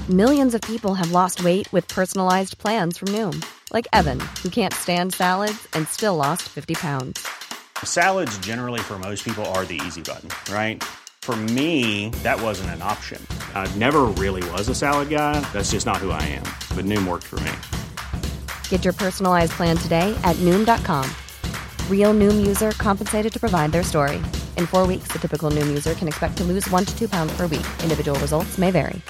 Millions of people have lost weight with personalized plans from Noom. Like Evan, who can't stand salads and still lost 50 pounds. Salads generally for most people are the easy button, right? For me, that wasn't an option. I never really was a salad guy. That's just not who I am. But Noom worked for me. Get your personalized plan today at Noom.com. Real Noom user compensated to provide their story. In 4 weeks, the typical Noom user can expect to lose 1 to 2 pounds per week. Individual results may vary.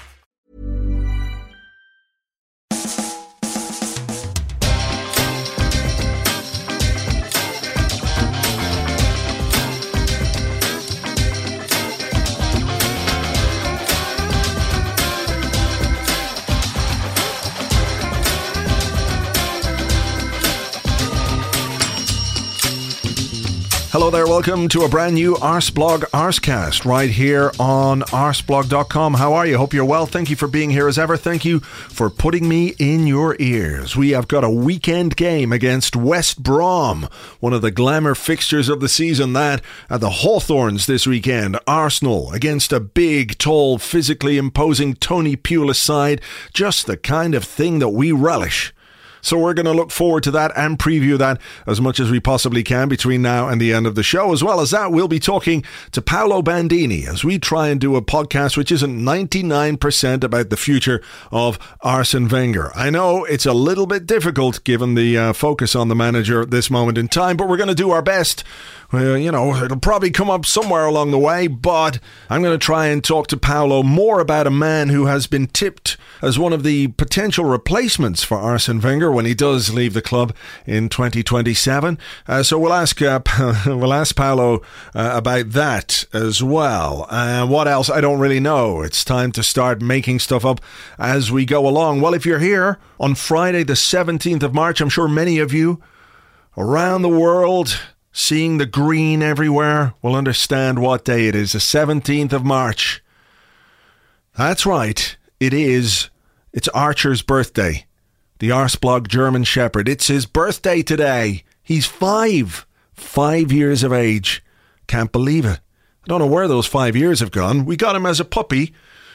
Hello there, welcome to a brand new Arsblog Arscast right here on arsblog.com. How are you? Hope you're well. Thank you for being here as ever. Thank you for putting me in your ears. We have got a weekend game against West Brom, one of the glamour fixtures of the season, that at the Hawthorns this weekend. Arsenal against a big, tall, physically imposing Tony Pulis side. Just the kind of thing that we relish. So we're going to look forward to that and preview that as much as we possibly can between now and the end of the show. As well as that, we'll be talking to Paolo Bandini as we try and do a podcast which isn't 99% about the future of Arsene Wenger. I know it's a little bit difficult given the focus on the manager at this moment in time, but we're going to do our best. It'll probably come up somewhere along the way, but I'm going to try and talk to Paolo more about a man who has been tipped as one of the potential replacements for Arsene Wenger when he does leave the club in 2027. So we'll ask Paolo about that as well. What else? I don't really know. It's time to start making stuff up as we go along. Well, if you're here on Friday the 17th of March, I'm sure many of you around the world seeing the green everywhere will understand what day it is. The 17th of March. That's right. It's Archer's birthday. The Arsblog German Shepherd. It's his birthday today. He's 5 years of age. Can't believe it. I don't know where those 5 years have gone. We got him as a puppy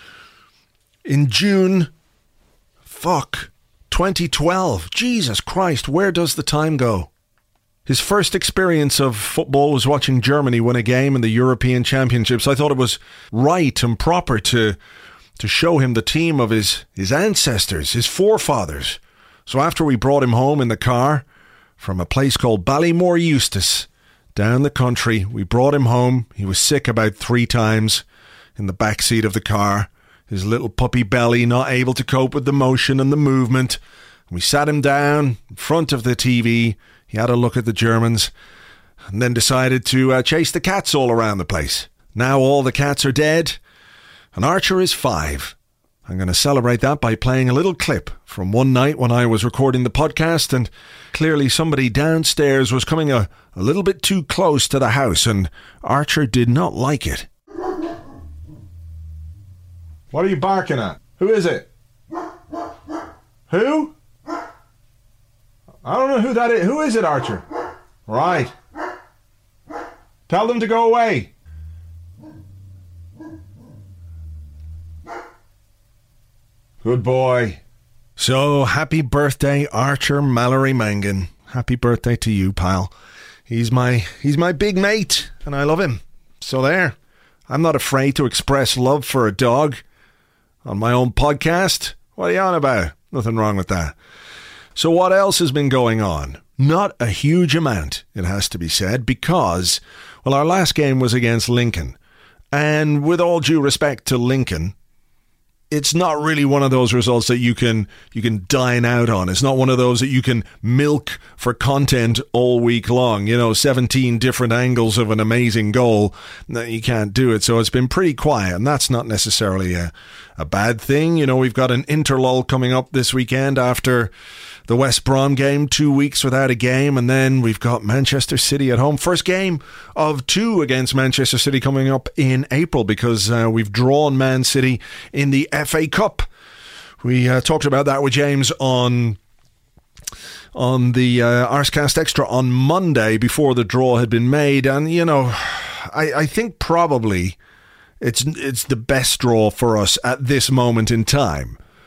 in June 2012. Jesus Christ, where does the time go? His first experience of football was watching Germany win a game in the European Championships. I thought it was right and proper to show him the team of his ancestors, his forefathers. So after we brought him home in the car from a place called Ballymore Eustace, down the country, we brought him home. He was sick about 3 times in the back seat of the car, his little puppy belly not able to cope with the motion and the movement. We sat him down in front of the TV. He had a look at the Germans and then decided to chase the cats all around the place. Now all the cats are dead and Archer is 5. I'm going to celebrate that by playing a little clip from one night when I was recording the podcast, and clearly somebody downstairs was coming a little bit too close to the house and Archer did not like it. What are you barking at? Who is it? Who? I don't know who that is. Who is it, Archer? Right. Tell them to go away. Good boy. So, happy birthday, Archer Mallory Mangan. Happy birthday to you, pal. He's my big mate, and I love him. So there. I'm not afraid to express love for a dog on my own podcast. What are you on about? Nothing wrong with that. So what else has been going on? Not a huge amount, it has to be said, because, well, our last game was against Lincoln. And with all due respect to Lincoln, it's not really one of those results that you can dine out on. It's not one of those that you can milk for content all week long. 17 different angles of an amazing goal. You can't do it. So it's been pretty quiet, and that's not necessarily a bad thing. We've got an interlull coming up this weekend after the West Brom game, 2 weeks without a game, and then we've got Manchester City at home. First game of 2 against Manchester City coming up in April, because we've drawn Man City in the FA Cup. We talked about that with James on the Arscast Extra on Monday before the draw had been made, and I think probably it's the best draw for us at this moment in time.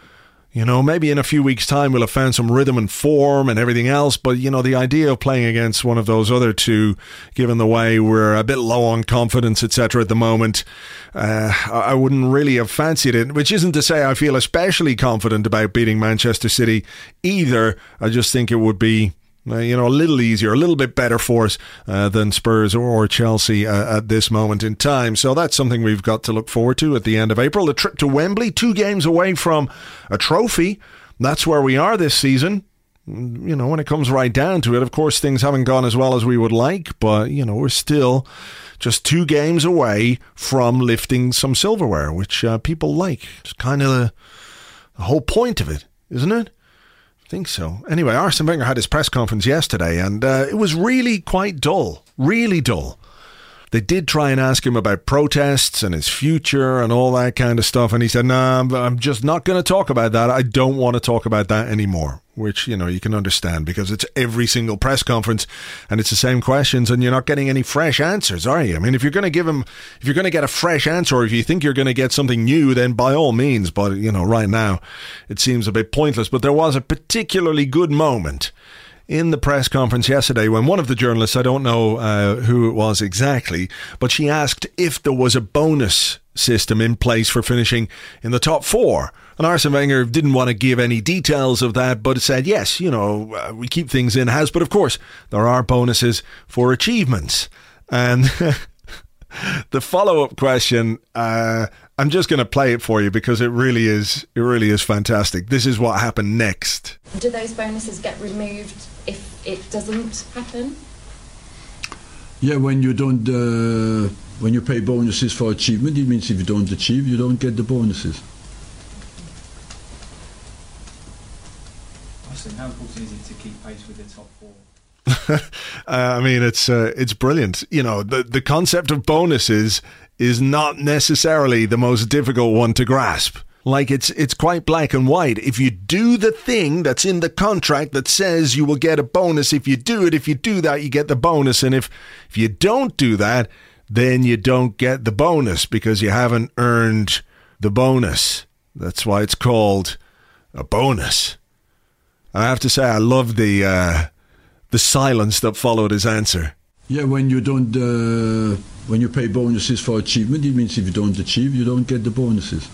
You know, maybe in a few weeks' time we'll have found some rhythm and form and everything else, but, you know, the idea of playing against one of those other two, given the way we're a bit low on confidence, etc. at the moment, I wouldn't really have fancied it, which isn't to say I feel especially confident about beating Manchester City either. I just think it would be a little easier, a little bit better for us than Spurs or Chelsea at this moment in time. So that's something we've got to look forward to at the end of April. The trip to Wembley, 2 games away from a trophy. That's where we are this season. You know, when it comes right down to it, of course, things haven't gone as well as we would like, but, you know, we're still just 2 games away from lifting some silverware, which people like. It's kind of the whole point of it, isn't it? I think so. Anyway, Arsene Wenger had his press conference yesterday, and it was really quite dull. Really dull. They did try and ask him about protests and his future and all that kind of stuff, and he said, "No, I'm just not going to talk about that. I don't want to talk about that anymore." Which, you know, you can understand, because it's every single press conference and it's the same questions, and you're not getting any fresh answers, are you? I mean, if you're going to get a fresh answer, or if you think you're going to get something new, then by all means. But, you know, right now it seems a bit pointless. But there was a particularly good moment in the press conference yesterday when one of the journalists, I don't know who it was exactly, but she asked if there was a bonus system in place for finishing in the top 4. And Arsene Wenger didn't want to give any details of that, but said, yes, you know, we keep things in-house, but of course there are bonuses for achievements. And the follow-up question, I'm just going to play it for you because it really is fantastic. This is what happened next. Do those bonuses get removed if it doesn't happen? Yeah, when you don't, when you pay bonuses for achievement, it means if you don't achieve, you don't get the bonuses. How important is it to keep pace with the top 4? I mean, it's brilliant. You know, the concept of bonuses is not necessarily the most difficult one to grasp. Like, it's quite black and white. If you do the thing that's in the contract that says you will get a bonus, if you do that, you get the bonus. And if you don't do that, then you don't get the bonus because you haven't earned the bonus. That's why it's called a bonus. I have to say, I love the silence that followed his answer. Yeah, when you don't, when you pay bonuses for achievement, it means if you don't achieve, you don't get the bonuses.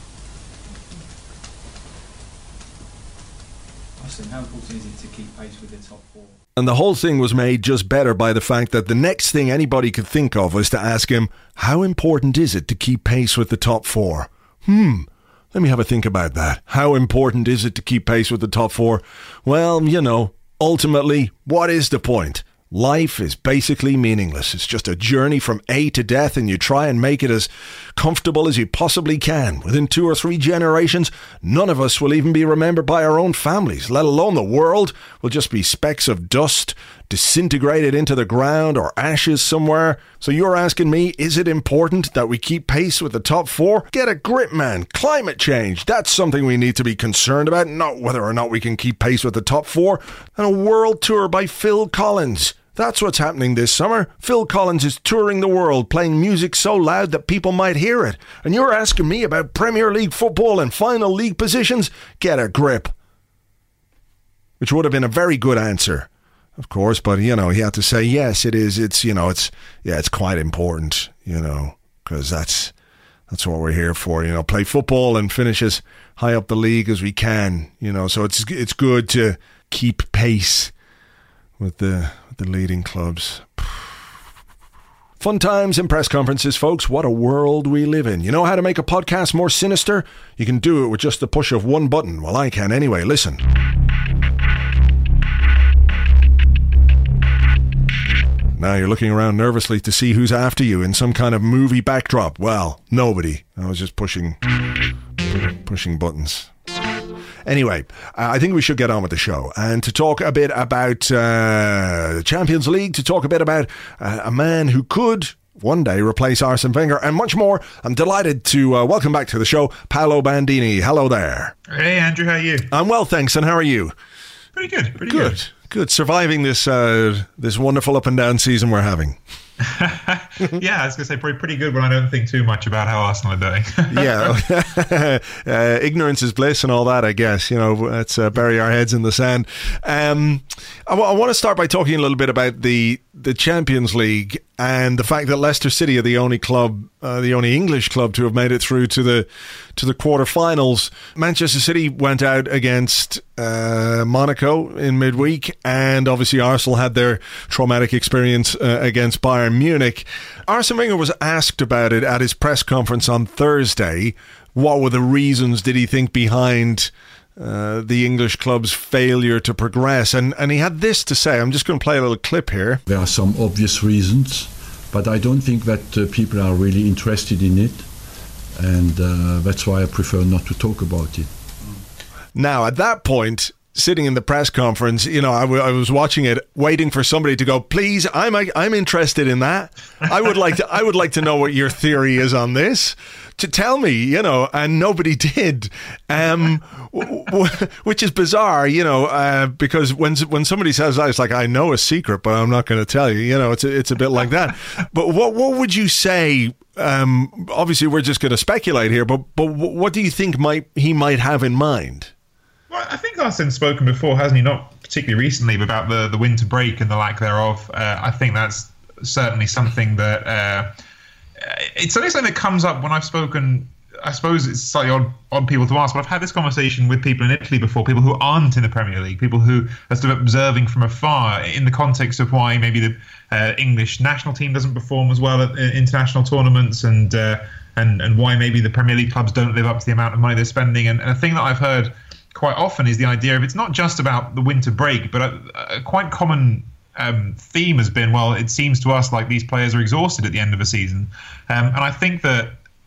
Austin, how important is it to keep pace with the top 4? And the whole thing was made just better by the fact that the next thing anybody could think of was to ask him, how important is it to keep pace with the top 4? Let me have a think about that. How important is it to keep pace with the top 4? Well, you know, ultimately, what is the point? Life is basically meaningless. It's just a journey from A to death, and you try and make it as comfortable as you possibly can. Within 2 or 3 generations, none of us will even be remembered by our own families, let alone the world. We'll just be specks of dust disintegrated into the ground or ashes somewhere. So you're asking me, is it important that we keep pace with the top 4? Get a grip, man. Climate change, that's something we need to be concerned about, not whether or not we can keep pace with the top 4. And a world tour by Phil Collins. That's what's happening this summer. Phil Collins is touring the world, playing music so loud that people might hear it. And you're asking me about Premier League football and final league positions? Get a grip. Which would have been a very good answer, of course, but, you know, he had to say, yes, it is. It's, you know, it's quite important, you know, because that's what we're here for, you know, play football and finish as high up the league as we can, you know, so it's good to keep pace with the leading clubs. Fun times in press conferences, folks. What a world we live in. You know how to make a podcast more sinister? You can do it with just the push of one button. Well, I can anyway. Listen. Now you're looking around nervously to see who's after you in some kind of movie backdrop. Well, nobody. I was just pushing buttons. Anyway, I think we should get on with the show and to talk a bit about the Champions League, to talk a bit about a man who could one day replace Arsene Wenger and much more. I'm delighted to welcome back to the show Paolo Bandini. Hello there. Hey, Andrew, how are you? I'm well, thanks. And how are you? Pretty good. Pretty good. Surviving this wonderful up and down season we're having. Yeah, I was going to say probably pretty good when I don't think too much about how Arsenal are doing. Yeah, ignorance is bliss and all that, I guess. Let's bury our heads in the sand. I want to start by talking a little bit about the Champions League and the fact that Leicester City are the only club, the only English club to have made it through to the quarterfinals. Manchester City went out against Monaco in midweek, and obviously Arsenal had their traumatic experience against Bayern Munich. Arsene Wenger was asked about it at his press conference on Thursday. What were the reasons, did he think, behind the English club's failure to progress? And he had this to say. I'm just going to play a little clip here. There are some obvious reasons, but I don't think that people are really interested in it, and that's why I prefer not to talk about it. Now, at that point, sitting in the press conference, I was watching it, waiting for somebody to go, please, I'm interested in that. I would like to know what your theory is on this. To tell me, and nobody did, which is bizarre, because when somebody says that, it's like, I know a secret, but I'm not going to tell you. It's a bit like that. But what would you say? Obviously, we're just going to speculate here, but what do you think he might have in mind? Well, I think Arsene's spoken before, hasn't he? Not particularly recently, but about the winter break and the lack thereof. I think that's certainly something that it's something that comes up when I've spoken. I suppose it's slightly odd people to ask, but I've had this conversation with people in Italy before, people who aren't in the Premier League, people who are sort of observing from afar in the context of why maybe the English national team doesn't perform as well at international tournaments, and why maybe the Premier League clubs don't live up to the amount of money they're spending. And a thing that I've heard quite often is the idea of it's not just about the winter break, but a quite common theme has been, well, it seems to us like these players are exhausted at the end of a season. And I think that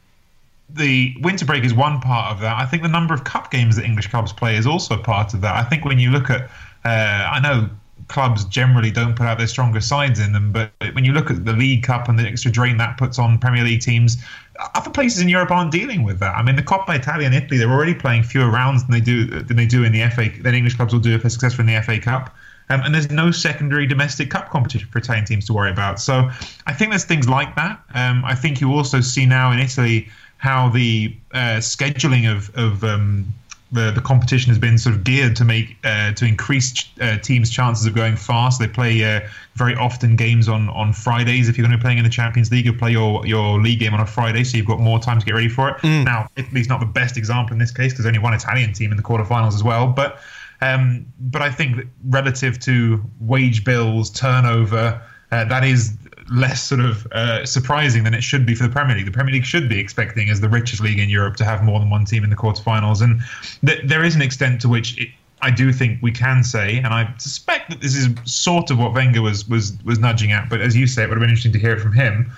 the winter break is one part of that. I think the number of cup games that English clubs play is also part of that. I think when you look at, I know clubs generally don't put out their stronger sides in them, but when you look at the League Cup and the extra drain that puts on Premier League teams, other places in Europe aren't dealing with that. I mean, the Coppa Italia in Italy, they're already playing fewer rounds than they do in the FA. Than English clubs will do if they're successful in the FA Cup. And there's no secondary domestic cup competition for Italian teams to worry about. So I think there's things like that. I think you also see now in Italy how the scheduling of the competition has been sort of geared to make to increase teams' chances of going fast. They play very often games on Fridays. If you're going to be playing in the Champions League, you'll play your league game on a Friday, so you've got more time to get ready for it. Now, Italy's not the best example in this case because there's only one Italian team in the quarterfinals as well, but I think that relative to wage bills, turnover, that is less sort of surprising than it should be for the Premier League. The Premier League should be expecting, as the richest league in Europe, to have more than one team in the quarterfinals. And there is an extent to which I do think we can say, and I suspect that this is sort of what Wenger was nudging at, but as you say, it would have been interesting to hear it from him.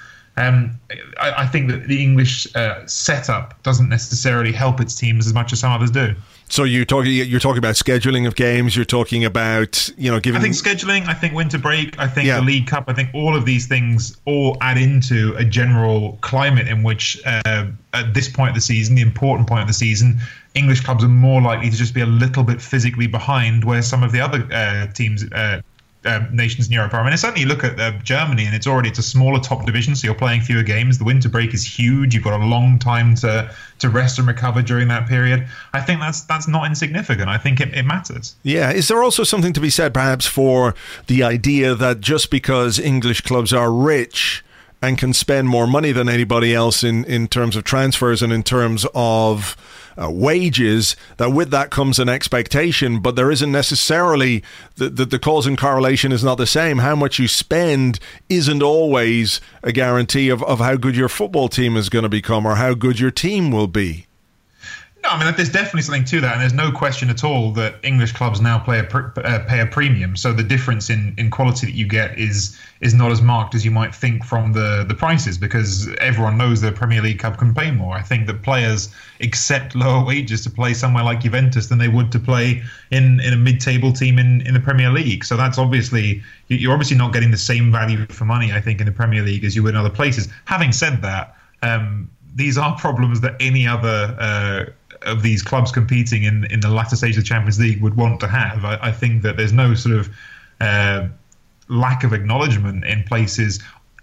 I think that the English setup doesn't necessarily help its teams as much as some others do. So you're talking about scheduling of games. You're talking about giving. I think scheduling. I think winter break. I think the League Cup. I think all of these things all add into a general climate in which, at this point of the season, the important point of the season, English clubs are more likely to just be a little bit physically behind, where some of the other teams. Nations in Europe are. I mean, certainly you look at Germany, and it's a smaller top division, so you're playing fewer games. The winter break is huge. You've got a long time to rest and recover during that period. I think that's not insignificant. I think it matters. Yeah. Is there also something to be said, perhaps, for the idea that just because English clubs are rich and can spend more money than anybody else in terms of transfers and in terms of wages, that with that comes an expectation, but there isn't necessarily the cause and correlation is not the same. How much you spend isn't always a guarantee of how good your football team is going to become or how good your team will be. No, I mean, there's definitely something to that, and there's no question at all that English clubs now pay a premium. So the difference in quality that you get is not as marked as you might think from the prices, because everyone knows the Premier League club can pay more. I think that players accept lower wages to play somewhere like Juventus than they would to play in a mid-table team in the Premier League. So that's you're obviously not getting the same value for money, I think, in the Premier League as you would in other places. Having said that, these are problems that any other of these clubs competing in the latter stage of the Champions League would want to have. I think that there's no sort of lack of acknowledgement in places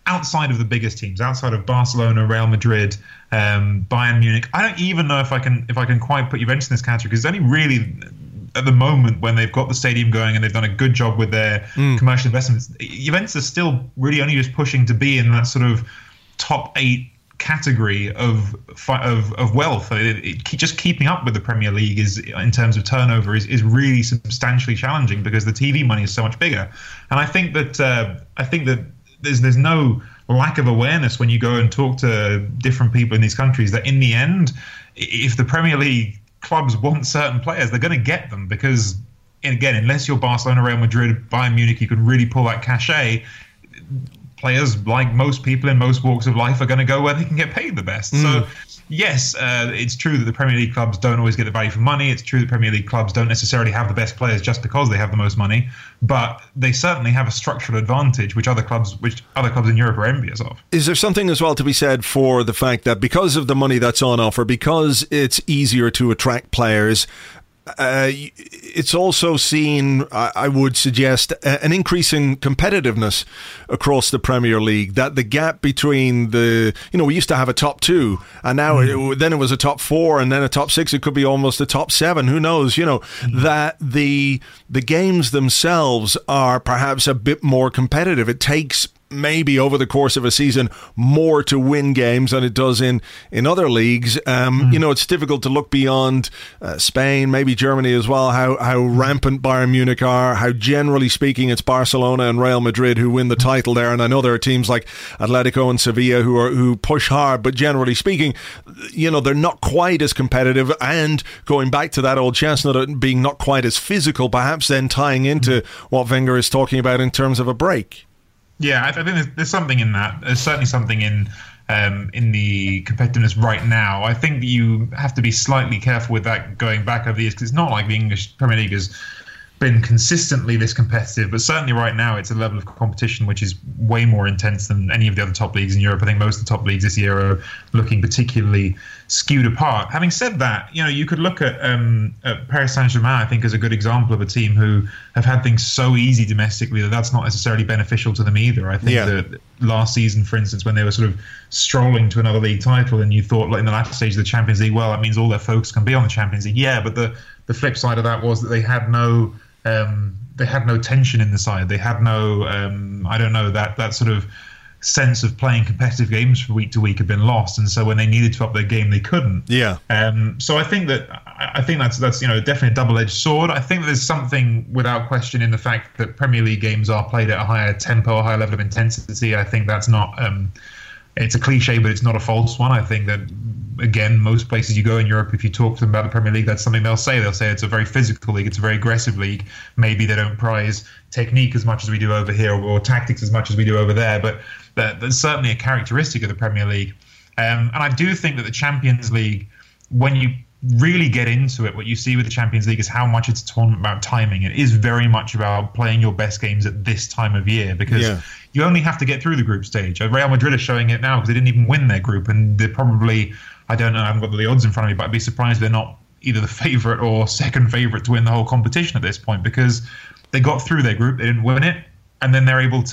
outside of the biggest teams, outside of Barcelona, Real Madrid, Bayern Munich, I don't even know if I can quite put Juventus in this category, because it's only really at the moment when they've got the stadium going and they've done a good job with their commercial investments. Juventus are still really only just pushing to be in that sort of top 8 category of wealth. Just keeping up with the Premier League is, in terms of turnover, is really substantially challenging, because the TV money is so much bigger. And I think that there's no lack of awareness when you go and talk to different people in these countries that in the end, if the Premier League clubs want certain players, they're going to get them, because, again, unless you're Barcelona, Real Madrid, Bayern Munich, you can really pull that cachet. Players, like most people in most walks of life, are going to go where they can get paid the best. So, yes, it's true that the Premier League clubs don't always get the value for money. It's true that Premier League clubs don't necessarily have the best players just because they have the most money, but they certainly have a structural advantage which other clubs in Europe are envious of. Is there something as well to be said for the fact that because of the money that's on offer, because it's easier to attract players, it's also seen, I would suggest, an increase in competitiveness across the Premier League, that the gap between we used to have a top 2, and now then it was a top 4, and then a top 6, it could be almost a top 7, who knows, that the games themselves are perhaps a bit more competitive. It takes maybe over the course of a season more to win games than it does in other leagues. It's difficult to look beyond Spain, maybe Germany as well, how rampant Bayern Munich are, how generally speaking it's Barcelona and Real Madrid who win the title there, and I know there are teams like Atletico and Sevilla who push hard, but generally speaking, they're not quite as competitive. And going back to that old chestnut being not quite as physical, perhaps then tying into what Wenger is talking about in terms of a break. Yeah, I think there's something in that. There's certainly something in the competitiveness right now. I think you have to be slightly careful with that going back over the years, because it's not like the English Premier League has been consistently this competitive, but certainly right now it's a level of competition which is way more intense than any of the other top leagues in Europe. I think most of the top leagues this year are looking particularly skewed apart. Having said that, you could look at Paris Saint-Germain, I think, as a good example of a team who have had things so easy domestically that that's not necessarily beneficial to them either. I think that last season, for instance, when they were sort of strolling to another league title, and you thought, like, in the latter stage of the Champions League, well, that means all their focus can be on the Champions League. Yeah, but the flip side of that was that they had no tension in the side. They had no, that sort of sense of playing competitive games from week to week had been lost, and so when they needed to up their game, they couldn't. Yeah. So I think that's definitely a double-edged sword. I think there's something without question in the fact that Premier League games are played at a higher tempo, a higher level of intensity. I think that's not. It's a cliche, but it's not a false one. I think that, again, most places you go in Europe, if you talk to them about the Premier League, that's something they'll say. They'll say it's a very physical league, it's a very aggressive league. Maybe they don't prize technique as much as we do over here, or tactics as much as we do over there, but that's certainly a characteristic of the Premier League. And I do think that the Champions League, when you really get into it, what you see with the Champions League is how much it's a tournament about timing. It is very much about playing your best games at this time of year, because you only have to get through the group stage. Real Madrid are showing it now because they didn't even win their group, and they're probably, I don't know, I haven't got the odds in front of me, but I'd be surprised if they're not either the favourite or second favourite to win the whole competition at this point, because they got through their group, they didn't win it, and then they're able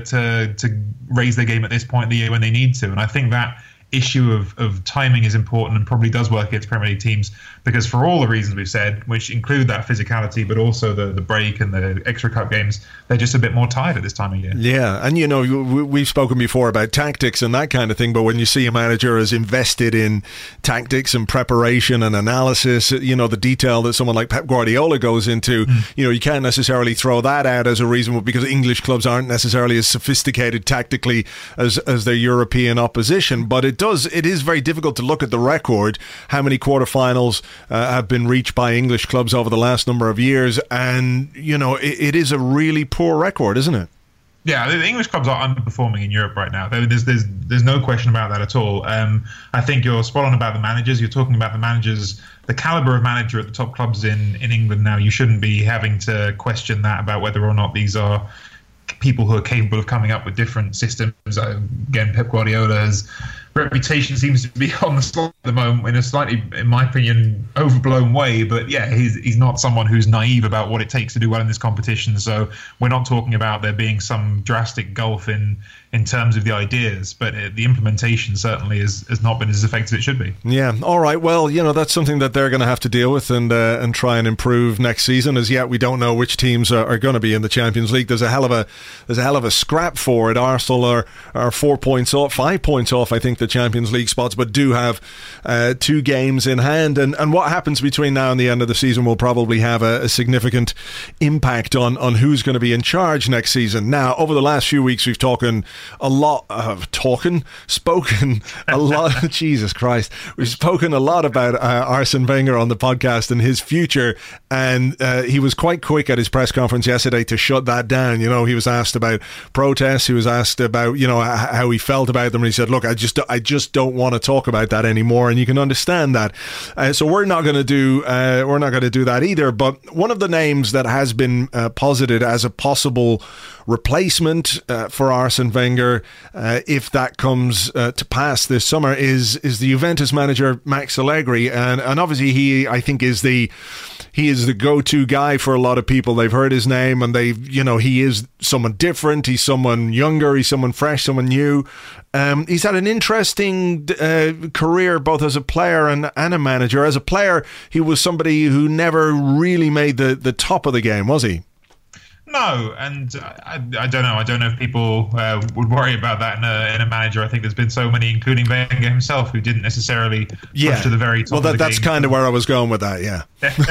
to raise their game at this point in the year when they need to. And I think that issue of timing is important and probably does work against Premier League teams, because for all the reasons we've said, which include that physicality, but also the break and the extra cup games, they're just a bit more tired at this time of year. Yeah, and we've spoken before about tactics and that kind of thing, but when you see a manager is invested in tactics and preparation and analysis, the detail that someone like Pep Guardiola goes into, you can't necessarily throw that out as a reason, because English clubs aren't necessarily as sophisticated tactically as their European opposition. But it is very difficult to look at the record, how many quarterfinals have been reached by English clubs over the last number of years, and it is a really poor record, isn't it? Yeah, the English clubs are underperforming in Europe right now. There's no question about that at all. I think you're spot on about the managers. You're talking about the managers, the caliber of manager at the top clubs in England now. You shouldn't be having to question that about whether or not these are people who are capable of coming up with different systems. Again, Pep Guardiola's reputation seems to be on the slide at the moment in a slightly, in my opinion, overblown way. But yeah, he's not someone who's naive about what it takes to do well in this competition. So we're not talking about there being some drastic gulf in in terms of the ideas, but the implementation certainly has not been as effective as it should be. Yeah, all right. Well, that's something that they're going to have to deal with and try and improve next season. As yet, we don't know which teams are going to be in the Champions League. There's a hell of a scrap for it. Arsenal are 4 points off, 5 points off, I think, the Champions League spots, but do have 2 games in hand. And what happens between now and the end of the season will probably have a significant impact on who's going to be in charge next season. Now, over the last few weeks, we've spoken a lot. Jesus Christ, we've spoken a lot about Arsene Wenger on the podcast and his future, and he was quite quick at his press conference yesterday to shut that down. He was asked about protests, he was asked about how he felt about them, and he said, look, I just don't want to talk about that anymore, and you can understand that. So we're not going to do that either. But one of the names that has been posited as a possible replacement for Arsene Wenger, if that comes to pass this summer, is the Juventus manager Max Allegri, and obviously he is the go-to guy for a lot of people. They've heard his name, and he is someone different. He's someone younger. He's someone fresh, someone new. He's had an interesting career, both as a player and a manager. As a player, he was somebody who never really made the top of the game, was he? No, and I don't know. I don't know if people would worry about that in a manager. I think there's been so many, including Wenger himself, who didn't necessarily push to the very top. Well, that's kind of where I was going with that. Yeah,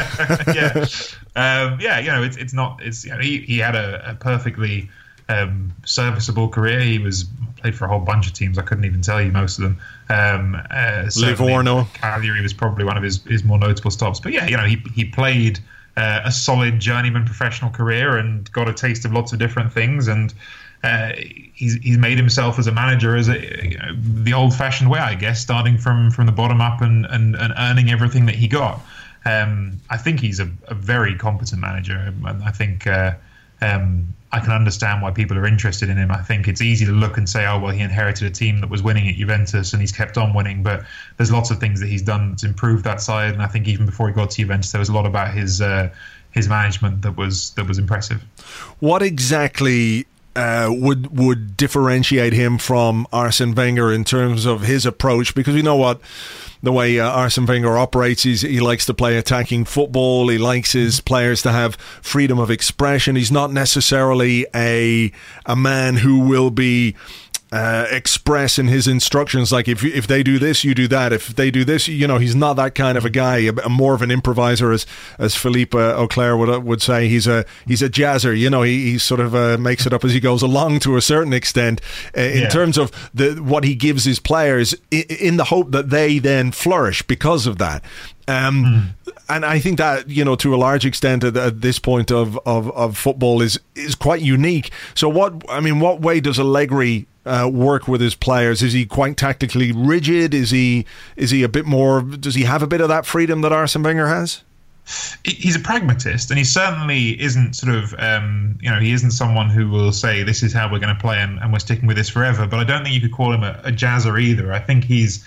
It's not. He had a perfectly serviceable career. He played for a whole bunch of teams. I couldn't even tell you most of them. Livorno, Cagliari was probably one of his more notable stops. But he played a solid journeyman professional career and got a taste of lots of different things, and he's made himself as a manager as the old-fashioned way, I guess, starting from the bottom up and earning everything that he got. I think he's a very competent manager, and I think I can understand why people are interested in him. I think it's easy to look and say, oh, well, he inherited a team that was winning at Juventus and he's kept on winning. But there's lots of things that he's done to improve that side. And I think even before he got to Juventus, there was a lot about his management that was impressive. What exactly would differentiate him from Arsene Wenger in terms of his approach? Because we know what the way Arsene Wenger operates. He likes to play attacking football. He likes his players to have freedom of expression. He's not necessarily a man who will be express in his instructions, like if they do this, you do that. If they do this, he's not that kind of a guy. More of an improviser, as Philippe Auclair would say. He's a jazzer. He sort of makes it up as he goes along to a certain extent in terms of what he gives his players, in the hope that they then flourish because of that. And I think that, to a large extent at this point of football is quite unique. So what way does Allegri work with his players? Is he quite tactically rigid? Is he a bit more? Does he have a bit of that freedom that Arsene Wenger has? He's a pragmatist, and he certainly isn't sort of, he isn't someone who will say this is how we're going to play and we're sticking with this forever. But I don't think you could call him a jazzer either. I think he's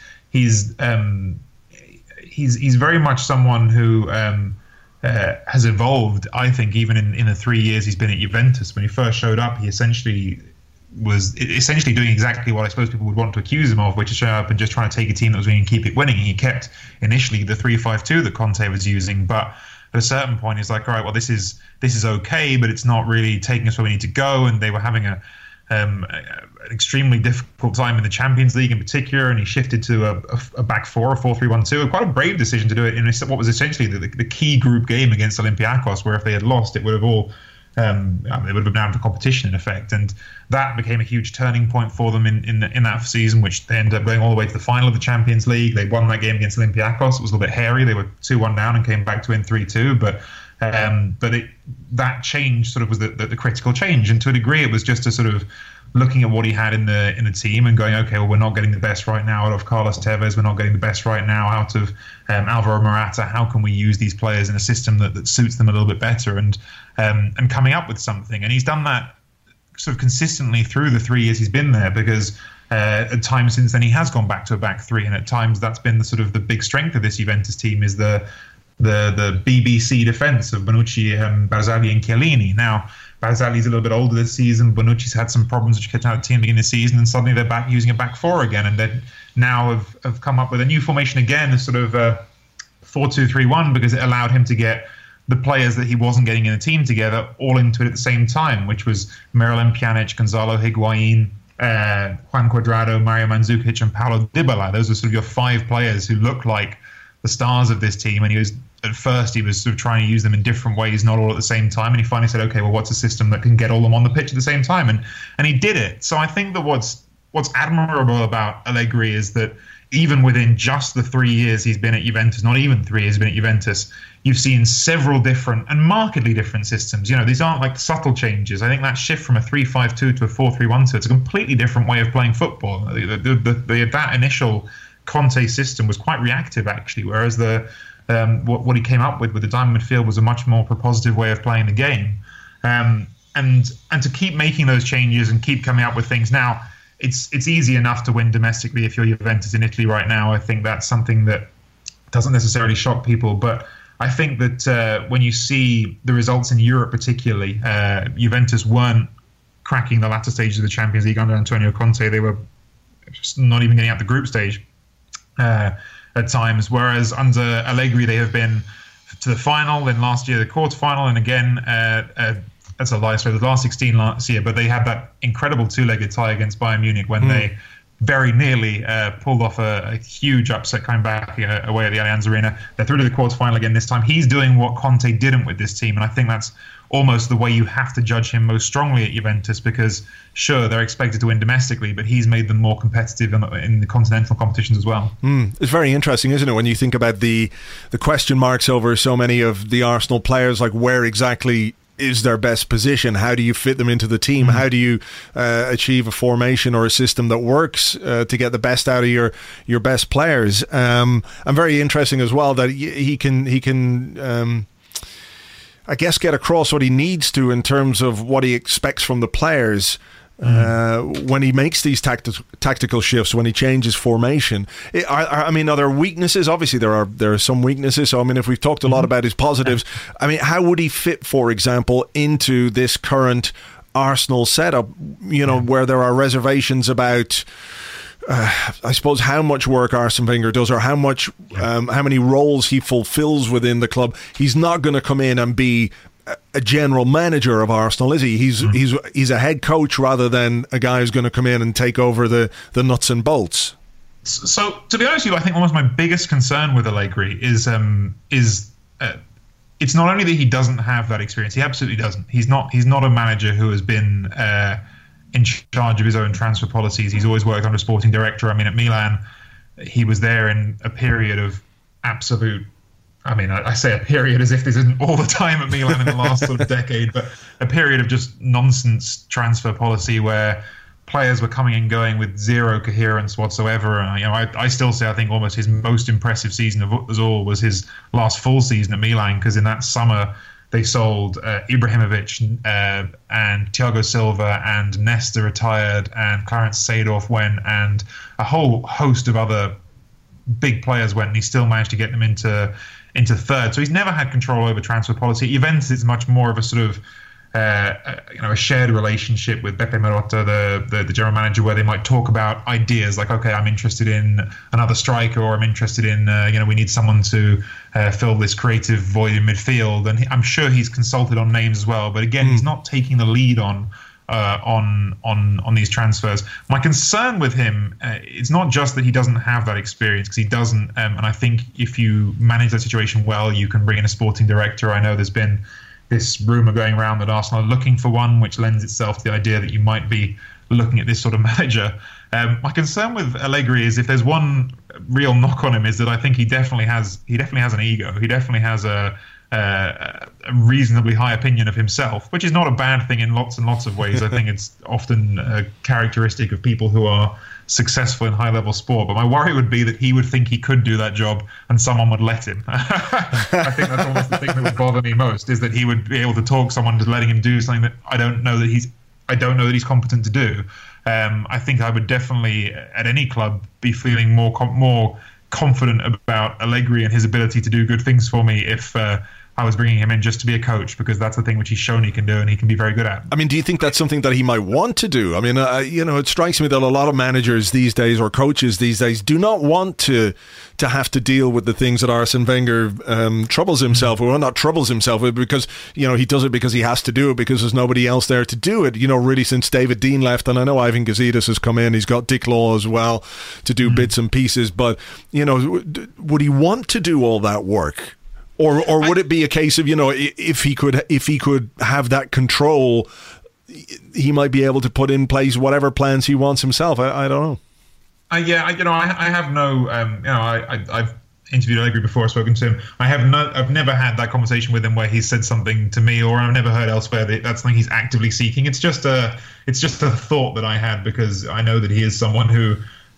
very much someone who has evolved. I think even in the 3 years he's been at Juventus. When he first showed up, he was doing exactly what I suppose people would want to accuse him of, which is showing up and just trying to take a team that was winning and keep it winning. He kept initially the 3-5-2 that Conte was using, but at a certain point he's like, all right, well, this is okay, but it's not really taking us where we need to go. And they were having an extremely difficult time in the Champions League in particular, and he shifted to a back four, a 4-3-1-2. Quite a brave decision to do it in what was essentially the key group game against Olympiacos, where if they had lost, it would have all they would have been down for competition in effect, and that became a huge turning point for them in that season, which they ended up going all the way to the final of the Champions League. They won that game against Olympiacos. It was a little bit hairy. They were 2-1 down and came back to win 3-2, but that change sort of was the critical change, and to a degree it was just a sort of looking at what he had in the team and going, okay, well, we're not getting the best right now out of Carlos Tevez, we're not getting the best right now out of Alvaro Morata. How can we use these players in a system that suits them a little bit better, and coming up with something? And he's done that sort of consistently through the 3 years he's been there, because at times since then he has gone back to a back three, and at times that's been the big strength of this Juventus team, is the the BBC defence of Bonucci, Barzagli and Chiellini. Now, Barzagli's a little bit older this season. Bonucci's had some problems which kept out of the team at the beginning of the season, and suddenly they're back using a back four again, and they now have come up with a new formation again, a sort of 4-2-3-1, because it allowed him to get the players that he wasn't getting in the team together all into it at the same time, which was Miralem Pjanic, Gonzalo Higuain, Juan Cuadrado, Mario Mandzukic, and Paulo Dybala. Those are sort of your 5 players who look like the stars of this team. And at first he was sort of trying to use them in different ways, not all at the same time. And he finally said, okay, well, what's a system that can get all them on the pitch at the same time? And he did it. So I think that what's admirable about Allegri is that even within just the 3 years he's been at Juventus, not even 3 years he's been at Juventus, you've seen several different and markedly different systems. These aren't like subtle changes. I think that shift from a 3-5-2 to a 4-3-1, it's a completely different way of playing football. That initial Conte system was quite reactive, actually, whereas what he came up with the diamond midfield was a much more propositive way of playing the game. And to keep making those changes and keep coming up with things now, it's easy enough to win domestically if you're Juventus in Italy right now. I think that's something that doesn't necessarily shock people. But I think that when you see the results in Europe particularly, Juventus weren't cracking the latter stages of the Champions League under Antonio Conte. They were just not even getting out the group stage at times, whereas under Allegri they have been to the final, then last year the quarterfinal, and again that's a lie, sorry, the last 16 last year, but they had that incredible 2-legged tie against Bayern Munich when they very nearly pulled off a huge upset coming back away at the Allianz Arena. They're through to the quarterfinal again this time. He's doing what Conte didn't with this team, and I think that's almost the way you have to judge him most strongly at Juventus, because sure, they're expected to win domestically, but he's made them more competitive in the continental competitions as well. It's very interesting, isn't it, when you think about the question marks over so many of the Arsenal players, like where exactly is their best position? How do you fit them into the team? How do you achieve a formation or a system that works to get the best out of your best players? And very interesting as well that he can I guess get across what he needs to in terms of what he expects from the players when he makes these tactical shifts, when he changes formation. Are there weaknesses? Obviously there are some weaknesses. So if we've talked a lot about his positives, how would he fit, for example, into this current Arsenal setup, where there are reservations about I suppose how much work Arsene Wenger does, or how many roles he fulfills within the club. He's not going to come in and be a general manager of Arsenal, is he? He's a head coach rather than a guy who's going to come in and take over the nuts and bolts. So, to be honest with you, I think almost my biggest concern with Allegri is it's not only that he doesn't have that experience. He absolutely doesn't. He's not a manager who has been in charge of his own transfer policies. He's always worked under a sporting director. At Milan, he was there in a period of absolute, I say a period as if this isn't all the time at Milan in the last sort of decade, but a period of just nonsense transfer policy where players were coming and going with zero coherence whatsoever. And, I still say I think almost his most impressive season of us all was his last full season at Milan, because in that summer they sold Ibrahimovic and Thiago Silva, and Nesta retired, and Clarence Seedorf went, and a whole host of other big players went, and he still managed to get them into third. So he's never had control over transfer policy. Juventus is much more of a sort of a shared relationship with Beppe Marotta, the general manager, where they might talk about ideas like, okay, I'm interested in another striker, or I'm interested in we need someone to fill this creative void in midfield, and I'm sure he's consulted on names as well, but again he's not taking the lead on these transfers. My concern with him, it's not just that he doesn't have that experience, because he doesn't, and I think if you manage that situation well, you can bring in a sporting director. I know there's been this rumour going around that Arsenal are looking for one, which lends itself to the idea that you might be looking at this sort of manager. My concern with Allegri is, if there's one real knock on him, is that I think he definitely has an ego. He definitely has a reasonably high opinion of himself, which is not a bad thing in lots and lots of ways. I think it's often a characteristic of people who are successful in high-level sport. But my worry would be that he would think he could do that job and someone would let him. I think that's almost the thing that would bother me most, is that he would be able to talk someone into letting him do something that I don't know that he's competent to do. I think I would definitely, at any club, be feeling more confident about Allegri and his ability to do good things for me if I was bringing him in just to be a coach, because that's the thing which he's shown he can do and he can be very good at. I mean, do you think that's something that he might want to do? I mean, it strikes me that a lot of managers these days, or coaches these days, do not want to have to deal with the things that Arsene Wenger troubles himself with. Well, not troubles himself with, because, he does it because he has to do it, because there's nobody else there to do it, really since David Dean left. And I know Ivan Gazidis has come in. He's got Dick Law as well to do bits and pieces. But, would he want to do all that work? Or would it be a case of, if he could have that control, he might be able to put in place whatever plans he wants himself? I don't know. I have no, I've interviewed Allegri before, I've spoken to him. I've never had that conversation with him where he said something to me, or I've never heard elsewhere that that's something he's actively seeking. It's just a thought that I had, because I know that he is someone who,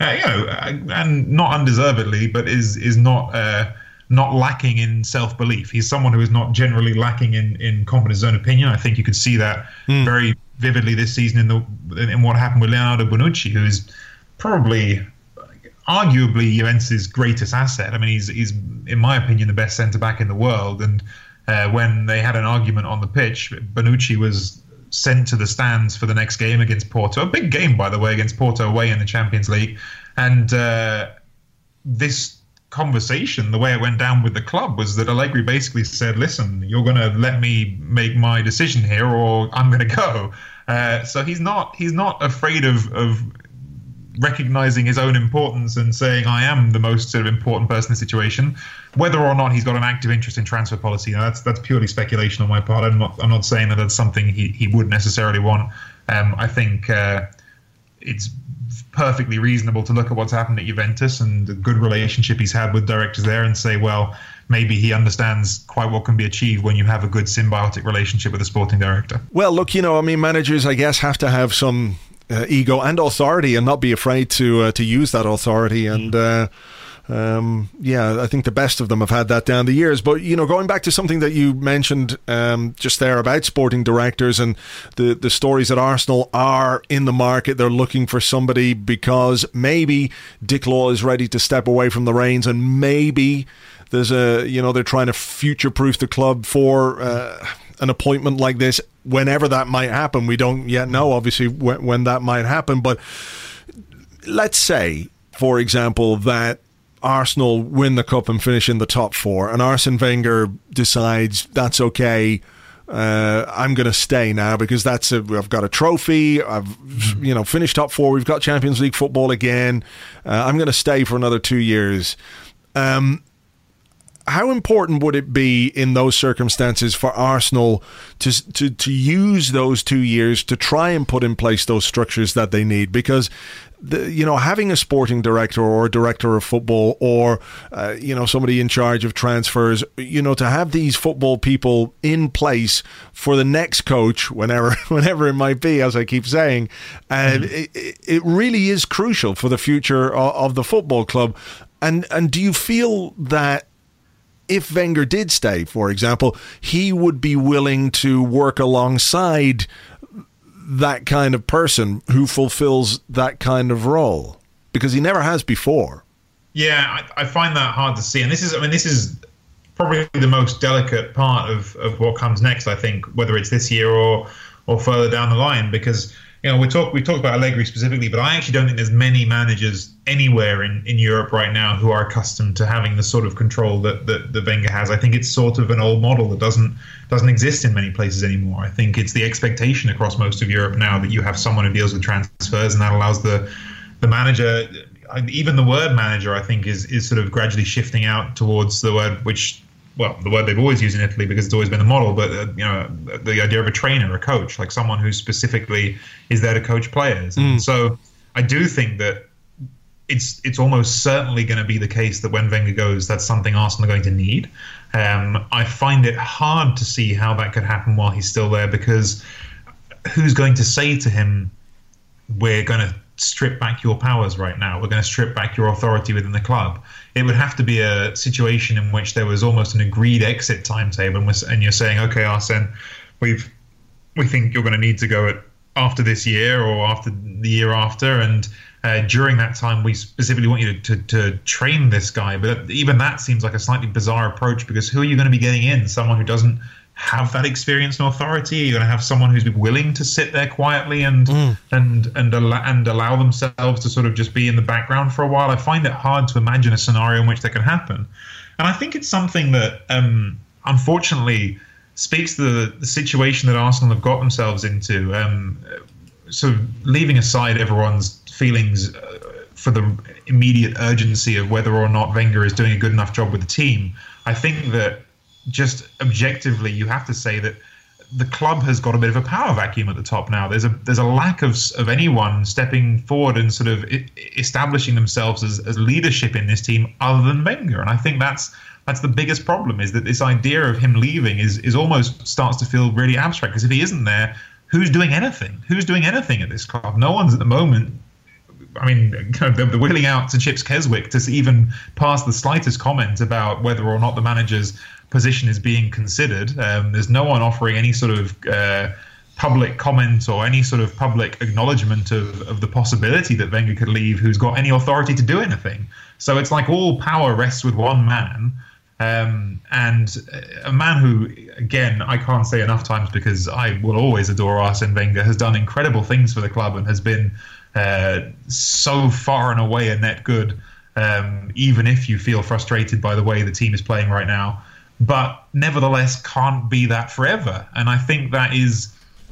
and not undeservedly, but is not lacking in self-belief. He's someone who is not generally lacking in confidence zone opinion. I think you could see that very vividly this season in what happened with Leonardo Bonucci, who is probably, arguably, Juventus' greatest asset. I mean, he's in my opinion the best centre-back in the world. And when they had an argument on the pitch, Bonucci was sent to the stands for the next game against Porto. A big game, by the way, against Porto away in the Champions League. And this conversation, the way it went down with the club, was that Allegri basically said, listen, you're going to let me make my decision here, or I'm going to go. So he's not afraid of recognizing his own importance and saying, I am the most sort of important person in the situation. Whether or not he's got an active interest in transfer policy, that's purely speculation on my part. I'm not saying that that's something he would necessarily want. I think it's perfectly reasonable to look at what's happened at Juventus and the good relationship he's had with directors there and say, well, maybe he understands quite what can be achieved when you have a good symbiotic relationship with a sporting director. Well, look, managers, I guess, have to have some ego and authority and not be afraid to use that authority. And I think the best of them have had that down the years. But, going back to something that you mentioned just there about sporting directors and the stories that Arsenal are in the market, they're looking for somebody because maybe Dick Law is ready to step away from the reins, and maybe there's they're trying to future-proof the club for an appointment like this, whenever that might happen. We don't yet know, obviously, when that might happen. But let's say, for example, that Arsenal win the cup and finish in the top four, and Arsene Wenger decides that's okay, I'm going to stay now because I've got a trophy, I've finished top four, we've got Champions League football again, I'm going to stay for another 2 years. How important would it be in those circumstances for Arsenal to use those 2 years to try and put in place those structures that they need? Because having a sporting director or a director of football or somebody in charge of transfers, to have these football people in place for the next coach, whenever it might be, as I keep saying, it really is crucial for the future of the football club. And do you feel that if Wenger did stay, for example, he would be willing to work alongside that kind of person who fulfills that kind of role? Because he never has before. Yeah, I find that hard to see. And this is probably the most delicate part of what comes next, I think, whether it's this year or further down the line, because we talked about Allegri specifically, but I actually don't think there's many managers anywhere in Europe right now who are accustomed to having the sort of control that Wenger has. I think it's sort of an old model that doesn't exist in many places anymore. I think it's the expectation across most of Europe now that you have someone who deals with transfers, and that allows the manager, even the word manager, I think is sort of gradually shifting out towards the word the word they've always used in Italy because it's always been a model, but the idea of a trainer, a coach, like someone who specifically is there to coach players. And so I do think that it's almost certainly going to be the case that when Wenger goes, that's something Arsenal are going to need. I find it hard to see how that could happen while he's still there, because who's going to say to him, we're going to strip back your powers right now, we're going to strip back your authority within the club? It would have to be a situation in which there was almost an agreed exit timetable, and you're saying, okay, Arsene, we think you're going to need to go after this year or after the year after, and during that time, we specifically want you to train this guy. But even that seems like a slightly bizarre approach, because who are you going to be getting in? Someone who doesn't have that experience and authority? Are you going to have someone who's willing to sit there quietly and allow themselves to sort of just be in the background for a while? I find it hard to imagine a scenario in which that can happen. And I think it's something that, unfortunately, speaks to the situation that Arsenal have got themselves into. Sort of leaving aside everyone's feelings for the immediate urgency of whether or not Wenger is doing a good enough job with the team, I think that just objectively, you have to say that the club has got a bit of a power vacuum at the top now. There's a lack of anyone stepping forward and sort of establishing themselves as leadership in this team other than Wenger. And I think that's the biggest problem, is that this idea of him leaving is almost starts to feel really abstract, because if he isn't there, who's doing anything? Who's doing anything at this club? No one's at the moment. I mean, they're wheeling out to Chips Keswick to even pass the slightest comment about whether or not the manager's position is being considered. There's no one offering any sort of public comment or any sort of public acknowledgement of the possibility that Wenger could leave, who's got any authority to do anything. So it's like all power rests with one man. And a man who, again, I can't say enough times because I will always adore Arsene Wenger, has done incredible things for the club and has been so far and away a net good, even if you feel frustrated by the way the team is playing right now. But nevertheless can't be that forever. And I think that is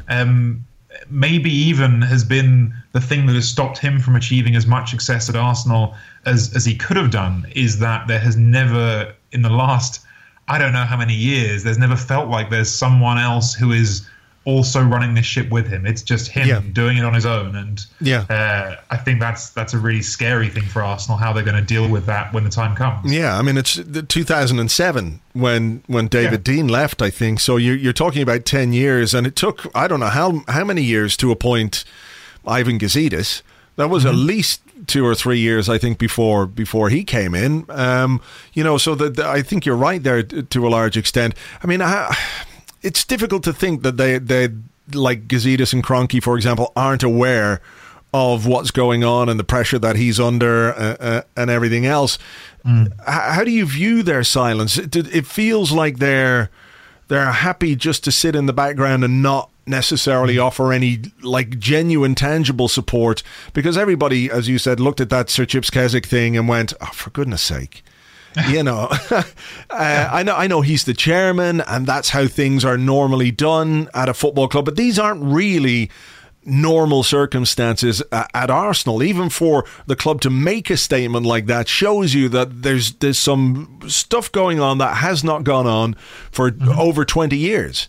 maybe even has been the thing that has stopped him from achieving as much success at Arsenal as he could have done, is that there has never, in the last, I don't know how many years, there's never felt like there's someone else who is also running this ship with him. It's just him doing it on his own. And I think that's a really scary thing for Arsenal, how they're going to deal with that when the time comes. Yeah, I mean, it's 2007 when David Dean left, I think. So you're talking about 10 years, and it took, I don't know how many years to appoint Ivan Gazidis. That was at least 2 or 3 years, I think, before he came in. So I think you're right there to a large extent. I mean, it's difficult to think that they like Gazidis and Kroenke, for example, aren't aware of what's going on and the pressure that he's under and everything else. How do you view their silence? It feels like they're happy just to sit in the background and not necessarily offer any like genuine tangible support, because everybody, as you said, looked at that Sir Chips Keswick thing and went, oh, for goodness sake. I know he's the chairman and that's how things are normally done at a football club, but these aren't really normal circumstances at Arsenal. Even for the club to make a statement like that shows you that there's some stuff going on that has not gone on for over 20 years.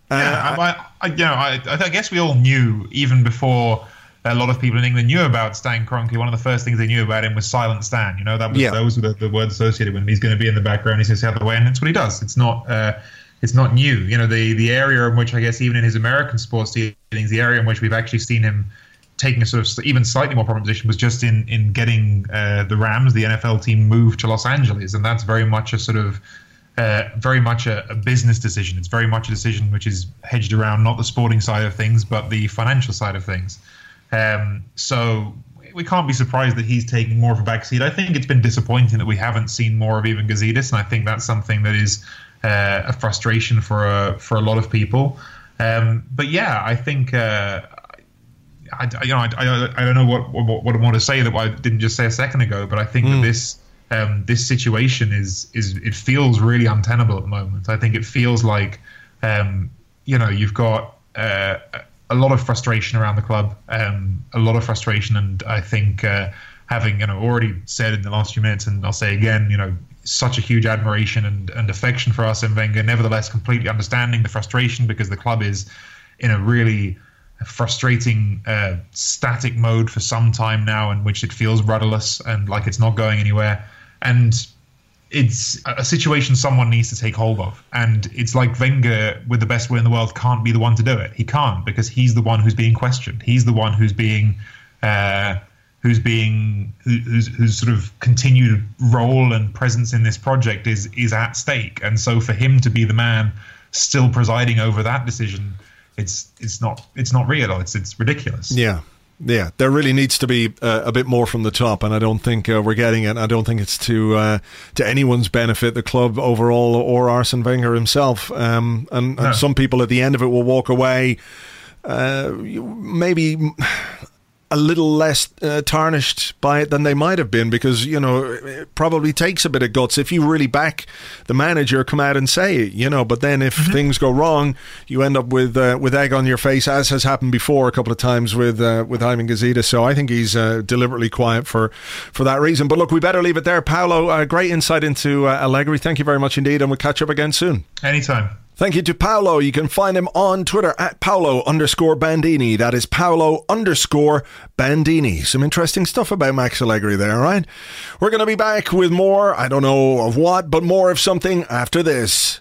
I guess we all knew, even before a lot of people in England knew about Stan Kroenke. One of the first things they knew about him was Silent Stan. Those were the words associated with him. He's going to be in the background. He sits out of the way, and that's what he does. It's not new. The area in which, I guess, even in his American sports dealings, the area in which we've actually seen him taking a sort of even slightly more prominent position was just in getting the Rams, the NFL team, moved to Los Angeles, and that's very much a sort of very much a business decision. It's very much a decision which is hedged around not the sporting side of things, but the financial side of things. So we can't be surprised that he's taking more of a backseat. I think it's been disappointing that we haven't seen more of even Gazidis, and I think that's something that is a frustration for a lot of people. But yeah, I think I don't know what I want to say that I didn't just say a second ago, but I think that this situation is it feels really untenable at the moment. I think it feels like you've got a lot of frustration around the club, a lot of frustration, and I think having already said in the last few minutes, and I'll say again, such a huge admiration and affection for Arsene Wenger, nevertheless completely understanding the frustration, because the club is in a really frustrating static mode for some time now, in which it feels rudderless and like it's not going anywhere, and it's a situation someone needs to take hold of. And it's like Wenger, with the best will in the world, can't be the one to do it. He can't, because he's the one who's being questioned. He's the one whose sort of continued role and presence in this project is at stake. And so for him to be the man still presiding over that decision, it's not real. It's ridiculous. Yeah. Yeah, there really needs to be a bit more from the top, and I don't think we're getting it. I don't think it's to anyone's benefit, the club overall or Arsene Wenger himself. And some people at the end of it will walk away maybe a little less tarnished by it than they might have been, because, you know, it probably takes a bit of guts. If you really back the manager, come out and say it, you know, but then if things go wrong, you end up with egg on your face, as has happened before a couple of times with Jaime Gazidis. So I think he's deliberately quiet for that reason. But look, we better leave it there. Paolo, great insight into Allegri. Thank you very much indeed, and we'll catch up again soon. Anytime. Thank you to Paolo. You can find him on Twitter at Paolo_Bandini. That is Paolo_Bandini. Some interesting stuff about Max Allegri there, right? We're going to be back with more, I don't know of what, but more of something after this.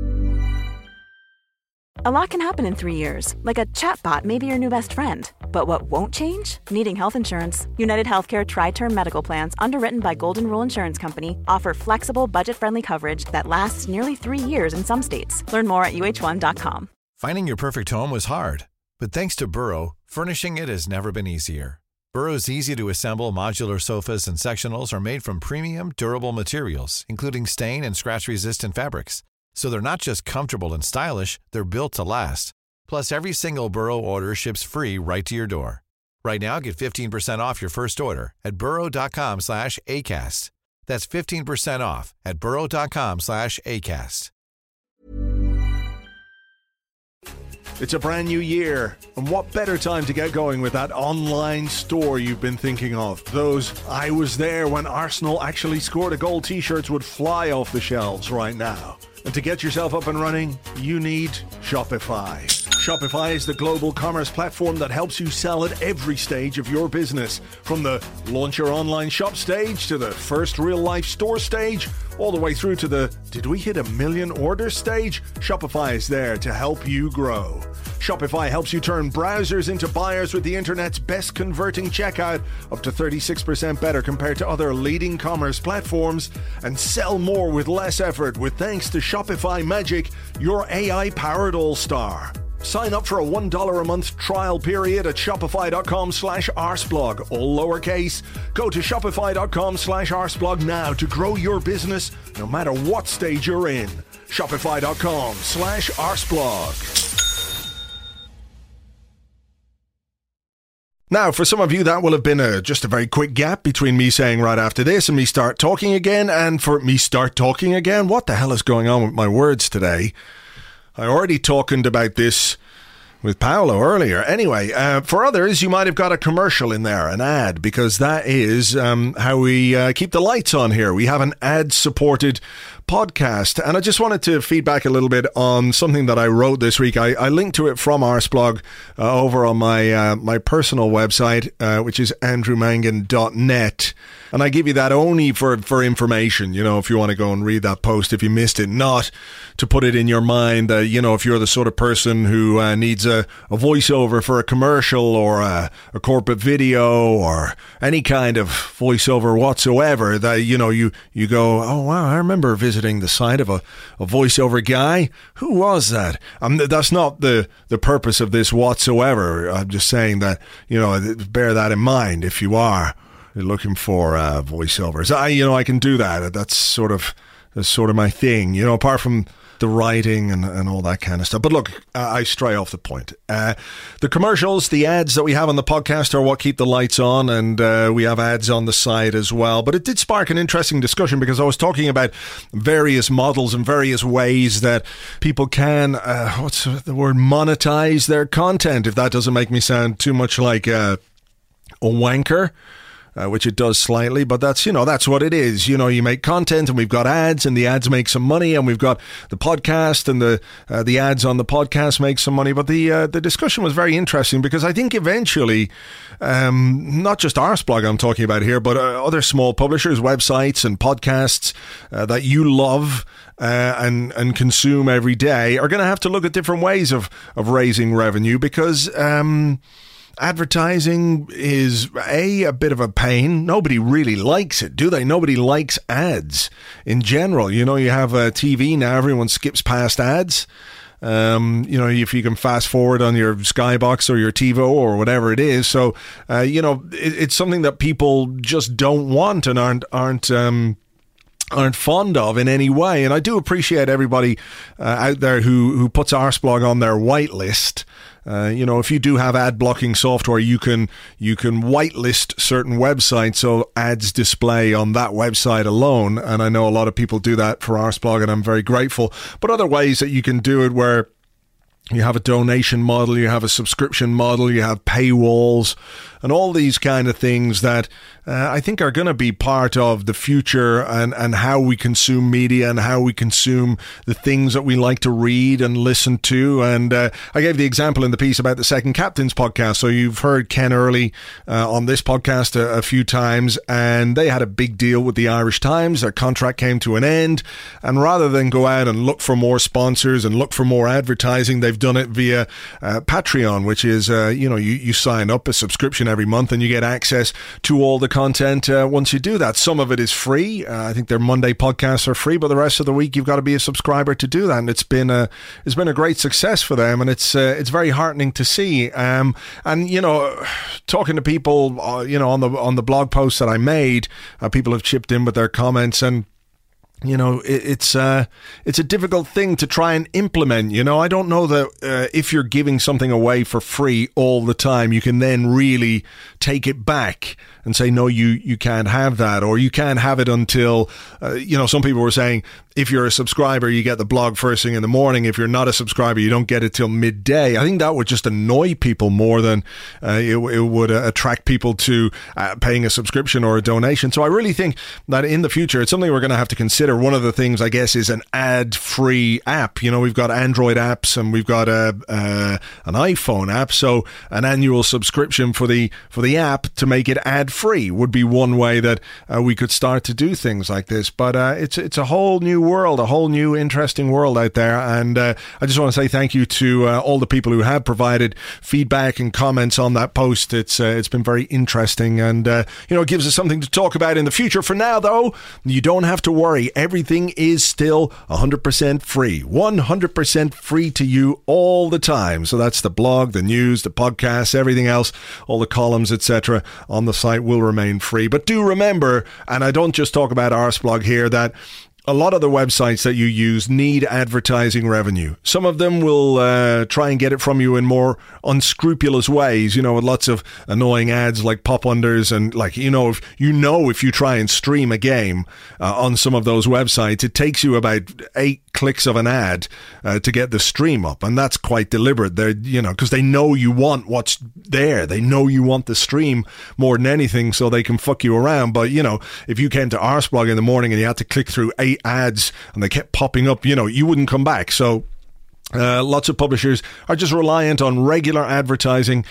A lot can happen in 3 years, like a chatbot may be your new best friend. But what won't change? Needing health insurance. United Healthcare Tri-Term Medical Plans, underwritten by Golden Rule Insurance Company, offer flexible, budget-friendly coverage that lasts nearly 3 years in some states. Learn more at UH1.com. Finding your perfect home was hard, but thanks to Burrow, furnishing it has never been easier. Burrow's easy-to-assemble modular sofas and sectionals are made from premium, durable materials, including stain and scratch-resistant fabrics. So they're not just comfortable and stylish, they're built to last. Plus, every single Burrow order ships free right to your door. Right now, get 15% off your first order at burrow.com/ACAST. That's 15% off at burrow.com/ACAST. It's a brand new year, and what better time to get going with that online store you've been thinking of? Those "I was there when Arsenal actually scored a goal" t-shirts would fly off the shelves right now. And to get yourself up and running, you need Shopify. Shopify is the global commerce platform that helps you sell at every stage of your business. From the launch your online shop stage to the first real-life store stage, all the way through to the "did we hit 1 million orders" stage, Shopify is there to help you grow. Shopify helps you turn browsers into buyers with the internet's best converting checkout, up to 36% better compared to other leading commerce platforms, and sell more with less effort with thanks to Shopify Magic, your AI-powered all-star. Sign up for a $1 a month trial period at shopify.com/arseblog, all lowercase. Go to shopify.com/arseblog now to grow your business no matter what stage you're in. Shopify.com/arseblog. Now, for some of you, that will have been just a very quick gap between me saying right after this and me start talking again. And for me start talking again, what the hell is going on with my words today? I already talked about this with Paolo earlier. Anyway, for others, you might have got a commercial in there, an ad, because that is how we keep the lights on here. We have an ad-supported podcast, and I just wanted to feedback a little bit on something that I wrote this week. I linked to it from Arseblog over on my personal website, which is andrewmangan.net. And I give you that only for information, you know, if you want to go and read that post if you missed it, not to put it in your mind that, you know, if you're the sort of person who needs a voiceover for a commercial or a corporate video or any kind of voiceover whatsoever, that, you know, you go, oh, wow, I remember visiting the site of a voiceover guy. Who was that? That's not the purpose of this whatsoever. I'm just saying that, you know, bear that in mind if you are looking for voiceovers. I can do that. That's sort of my thing, you know, apart from the writing and all that kind of stuff. But look, I stray off the point. The commercials, the ads that we have on the podcast are what keep the lights on, and we have ads on the side as well. But it did spark an interesting discussion because I was talking about various models and various ways that people can, what's the word, monetize their content, if that doesn't make me sound too much like a wanker. Which it does slightly, but that's what it is. You know, you make content and we've got ads and the ads make some money, and we've got the podcast and the ads on the podcast make some money. But the discussion was very interesting because I think eventually, not just Arseblog I'm talking about here, but other small publishers, websites and podcasts that you love and consume every day are going to have to look at different ways of raising revenue because advertising is a bit of a pain. Nobody really likes it, do they? Nobody likes ads in general. You know, you have TV now, everyone skips past ads. if you can fast forward on your Skybox or your TiVo or whatever it is. So, it's something that people just don't want and aren't fond of in any way. And I do appreciate everybody out there who puts Arsblog on their whitelist. If you do have ad blocking software, you can whitelist certain websites so ads display on that website alone. And I know a lot of people do that for Arsblog, and I'm very grateful. But other ways that you can do it where you have a donation model, you have a subscription model, you have paywalls, and all these kind of things that I think are going to be part of the future and how we consume media and how we consume the things that we like to read and listen to. And I gave the example in the piece about the Second Captains podcast. So you've heard Ken Early on this podcast a few times, and they had a big deal with the Irish Times. Their contract came to an end, and rather than go out and look for more sponsors and look for more advertising, they've done it via Patreon, which is, you sign up a subscription every month and you get access to all the content once you do that. Some of it is free. I think their Monday podcasts are free, but the rest of the week you've got to be a subscriber to do that. And it's been a great success for them, and it's very heartening to see. And talking to people, on the blog posts that I made, people have chipped in with their comments, and it's a difficult thing to try and implement. I don't know that if you're giving something away for free all the time, you can then really take it back and say, no, you can't have that, or you can't have it until, some people were saying, if you're a subscriber, you get the blog first thing in the morning. If you're not a subscriber, you don't get it till midday. I think that would just annoy people more than it would attract people to paying a subscription or a donation. So I really think that in the future, it's something we're going to have to consider. One of the things, I guess, is an ad-free app. We've got Android apps and we've got an iPhone app. So an annual subscription for the app to make it ad-free would be one way that we could start to do things like this. But it's a whole new world, a whole new interesting world out there. And I just want to say thank you to all the people who have provided feedback and comments on that post. It's been very interesting, and it gives us something to talk about in the future. For now, though, you don't have to worry. Everything is still 100% free, 100% free to you all the time. So that's the blog, the news, the podcasts, everything else, all the columns, etc. on the site will remain free. But do remember, and I don't just talk about Arsblog here, that a lot of the websites that you use need advertising revenue. Some of them will try and get it from you in more unscrupulous ways, with lots of annoying ads like pop-unders, and if you try and stream a game on some of those websites, it takes you about 8 clicks of an ad to get the stream up, and that's quite deliberate. They're, because they know you want what's there. They know you want the stream more than anything, so they can fuck you around. But if you came to Arsblog in the morning and you had to click through 8 ads and they kept popping up, you wouldn't come back. So lots of publishers are just reliant on regular advertising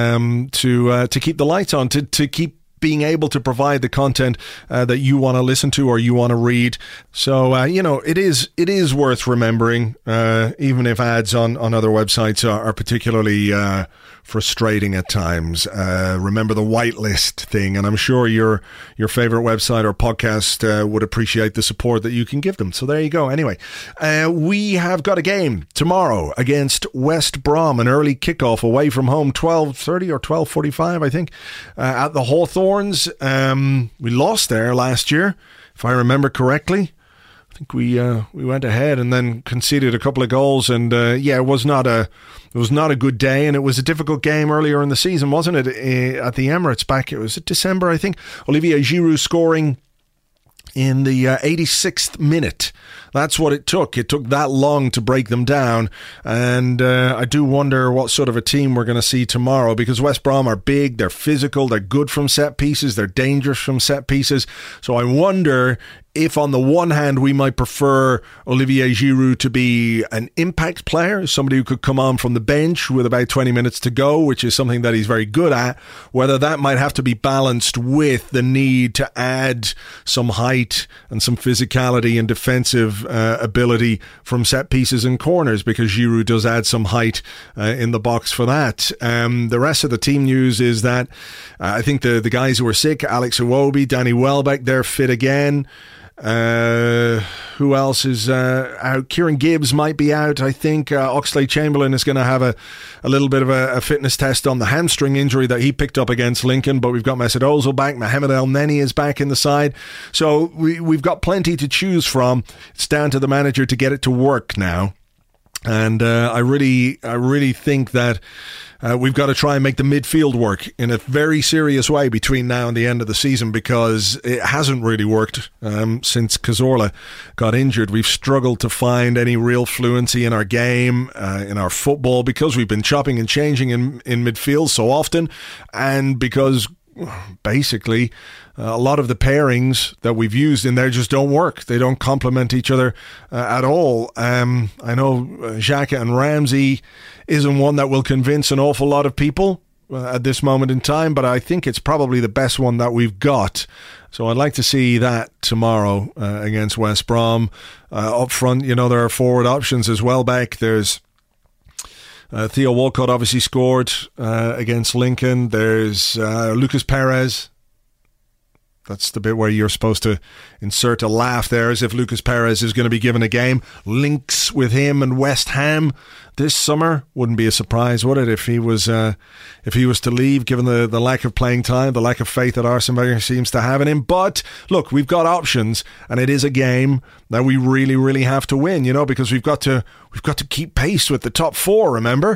to keep the lights on, to keep being able to provide the content that you want to listen to or you want to read. So, it is worth remembering, even if ads on other websites are particularly frustrating at times. Remember the whitelist thing, and I'm sure your favorite website or podcast would appreciate the support that you can give them. So there you go. Anyway, we have got a game tomorrow against West Brom, an early kickoff away from home, 12:30 or 12:45, I think, at the Hawthorns. We lost there last year, if I remember correctly. I think we went ahead and then conceded a couple of goals, and it was not a good day, and it was a difficult game earlier in the season, wasn't it? At the Emirates back, it was December, I think. Olivier Giroud scoring in the 86th minute. That's what it took. It took that long to break them down. And I do wonder what sort of a team we're going to see tomorrow, because West Brom are big, they're physical, they're good from set pieces, they're dangerous from set pieces. So I wonder if on the one hand we might prefer Olivier Giroud to be an impact player, somebody who could come on from the bench with about 20 minutes to go, which is something that he's very good at, whether that might have to be balanced with the need to add some height and some physicality and defensive ability from set pieces and corners, because Giroud does add some height in the box for that. The rest of the team news is that I think the guys who are sick, Alex Iwobi, Danny Welbeck, they're fit again. Who else is out? Kieran Gibbs might be out, I think. Oxlade-Chamberlain is going to have a little bit of a fitness test on the hamstring injury that he picked up against Lincoln, but we've got Mesut Ozil back. Mohamed El Neni is back in the side. So we've got plenty to choose from. It's down to the manager to get it to work now. And I really think that we've got to try and make the midfield work in a very serious way between now and the end of the season, because it hasn't really worked since Cazorla got injured. We've struggled to find any real fluency in our game, in our football, because we've been chopping and changing in midfield so often, and because basically a lot of the pairings that we've used in there just don't work. They don't complement each other at all. I know Xhaka and Ramsey isn't one that will convince an awful lot of people at this moment in time, but I think it's probably the best one that we've got. So I'd like to see that tomorrow against West Brom. Up front, there are forward options as well back. There's Theo Walcott obviously scored against Lincoln. There's Lucas Perez. That's the bit where you're supposed to insert a laugh there, as if Lucas Perez is going to be given a game. Links with him and West Ham this summer. Wouldn't be a surprise, would it, if he was to leave, given the lack of playing time, the lack of faith that Arsene Wenger seems to have in him. But look, we've got options, and it is a game that we really, really have to win. Because we've got to keep pace with the top four. Remember,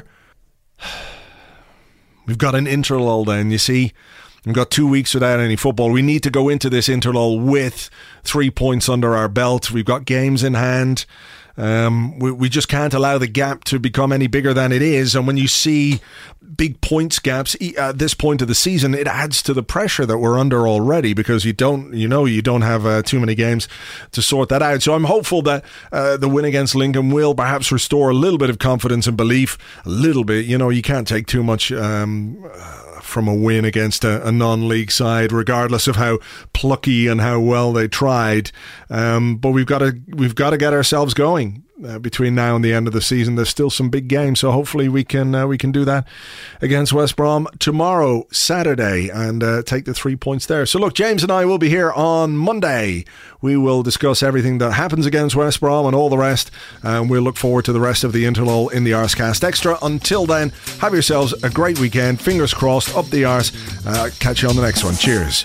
we've got an interlull then. You see. We've got 2 weeks without any football. We need to go into this interlull with 3 points under our belt. We've got games in hand. We just can't allow the gap to become any bigger than it is. And when you see big points gaps at this point of the season, it adds to the pressure that we're under already, because you don't have too many games to sort that out. So I'm hopeful that the win against Lincoln will perhaps restore a little bit of confidence and belief. A little bit. You can't take too much from a win against a non-league side, regardless of how plucky and how well they tried. But we've got to get ourselves going between now and the end of the season. There's still some big games, so hopefully we can do that against West Brom tomorrow, Saturday, and take the 3 points there. So look, James and I will be here on Monday. We will discuss everything that happens against West Brom and all the rest, and we'll look forward to the rest of the interlull in the Arsecast Extra. Until then, have yourselves a great weekend. Fingers crossed, up the arse. Catch you on the next one. Cheers.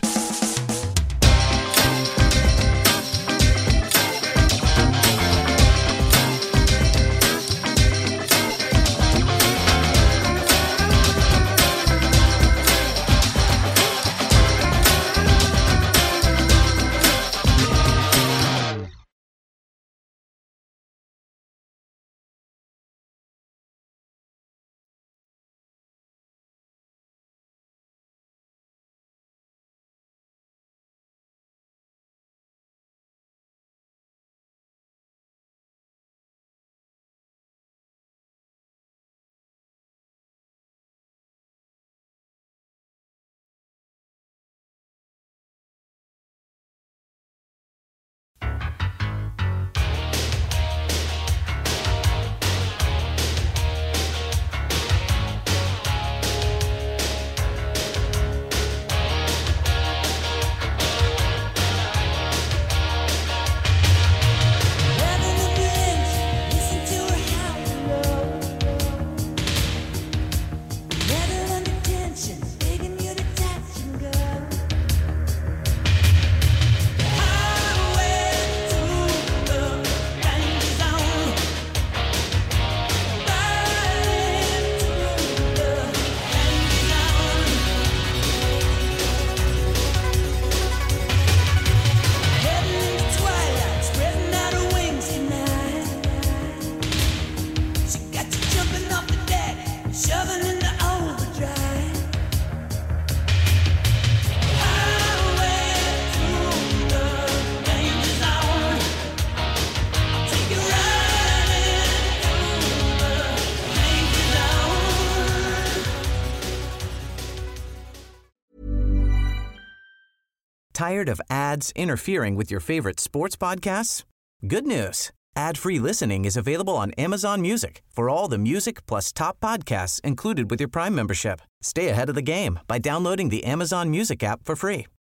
Tired of ads interfering with your favorite sports podcasts? Good news. Ad-free listening is available on Amazon Music for all the music plus top podcasts included with your Prime membership. Stay ahead of the game by downloading the Amazon Music app for free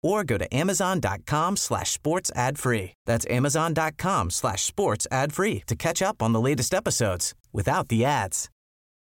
or go to amazon.com/sports ad free. That's amazon.com/sports ad free to catch up on the latest episodes without the ads.